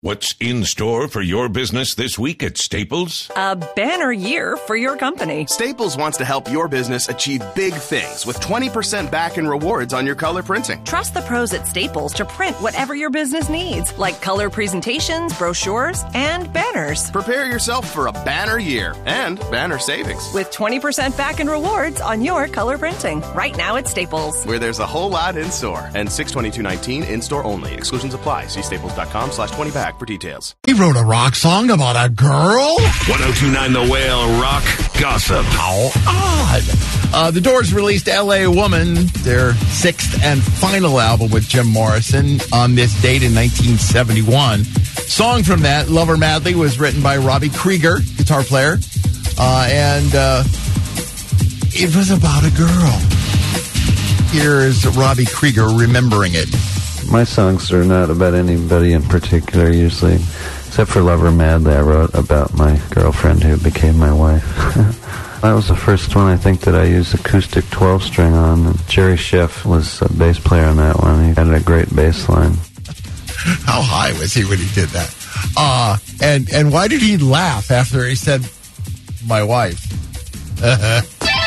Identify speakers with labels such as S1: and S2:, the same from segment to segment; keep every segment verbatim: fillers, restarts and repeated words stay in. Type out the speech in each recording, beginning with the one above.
S1: What's in store for your business this week at Staples?
S2: A banner year for your company.
S3: Staples wants to help your business achieve big things with twenty percent back in rewards on your color printing.
S2: Trust the pros at Staples to print whatever your business needs, like color presentations, brochures, and banners.
S3: Prepare yourself for a banner year and banner savings.
S2: With twenty percent back in rewards on your color printing. Right now at Staples.
S3: Where there's a whole lot in store. And six twenty-two nineteen in-store only. Exclusions apply. See staples.com slash 20 back for details.
S4: He wrote a rock song about a girl?
S1: one oh two point nine The Whale Rock Gossip.
S4: How odd. Uh, the Doors released L A Woman, their sixth and final album with Jim Morrison, on this date in nineteen seventy-one. Song from that, Lover Madly, was written by Robbie Krieger, guitar player, uh, and uh, it was about a girl. Here's Robbie Krieger remembering it.
S5: My songs are not about anybody in particular, usually, except for Lover Madly. I wrote about my girlfriend who became my wife. That was the first one, I think, that I used acoustic twelve-string on. And Jerry Schiff was a bass player on that one. He had a great bass line.
S4: How high was he when he did that? Uh, and, and why did he laugh after he said, my wife? uh,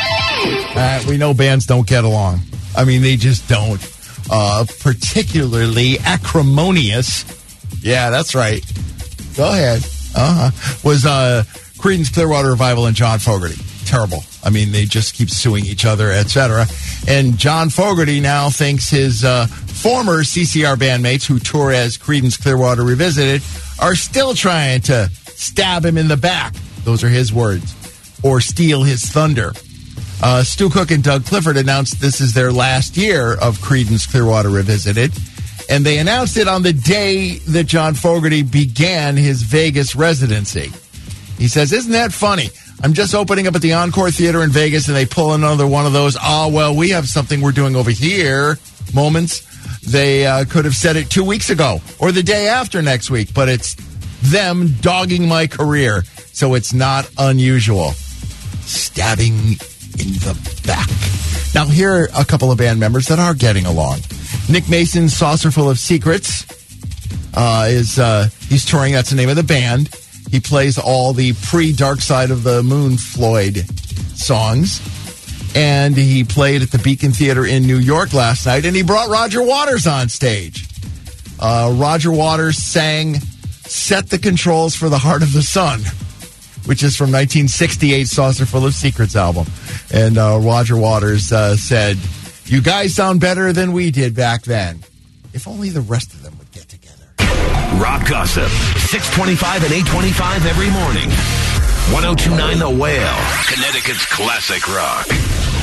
S4: we know bands don't get along. I mean, they just don't. Uh, particularly acrimonious. Yeah, that's right. Go ahead. Uh-huh. Was uh, Creedence Clearwater Revival and John Fogerty. Terrible. I mean, they just keep suing each other, et cetera. And John Fogerty now thinks his uh, former C C R bandmates, who tour as Creedence Clearwater Revisited, are still trying to stab him in the back. Those are his words. Or steal his thunder. Uh, Stu Cook and Doug Clifford announced this is their last year of Creedence Clearwater Revisited, and they announced it on the day that John Fogerty began his Vegas residency. He says, isn't that funny? I'm just opening up at the Encore Theater in Vegas, and they pull another one of those, oh, well, we have something we're doing over here moments. They uh, could have said it two weeks ago or the day after next week, but it's them dogging my career, so it's not unusual. Stabbing in the back. Now, here are a couple of band members that are getting along. Nick Mason's Saucerful of Secrets uh, is, uh, he's touring. That's the name of the band. He plays all the pre-Dark Side of the Moon Floyd songs. And he played at the Beacon Theater in New York last night, and he brought Roger Waters on stage. Uh, Roger Waters sang Set the Controls for the Heart of the Sun, which is from nineteen sixty-eight's Saucerful of Secrets album. And uh, Roger Waters uh, said, you guys sound better than we did back then. If only the rest of them would get together.
S1: Rock Gossip, six twenty-five and eight twenty-five every morning. one oh two point nine The Whale, Connecticut's classic rock.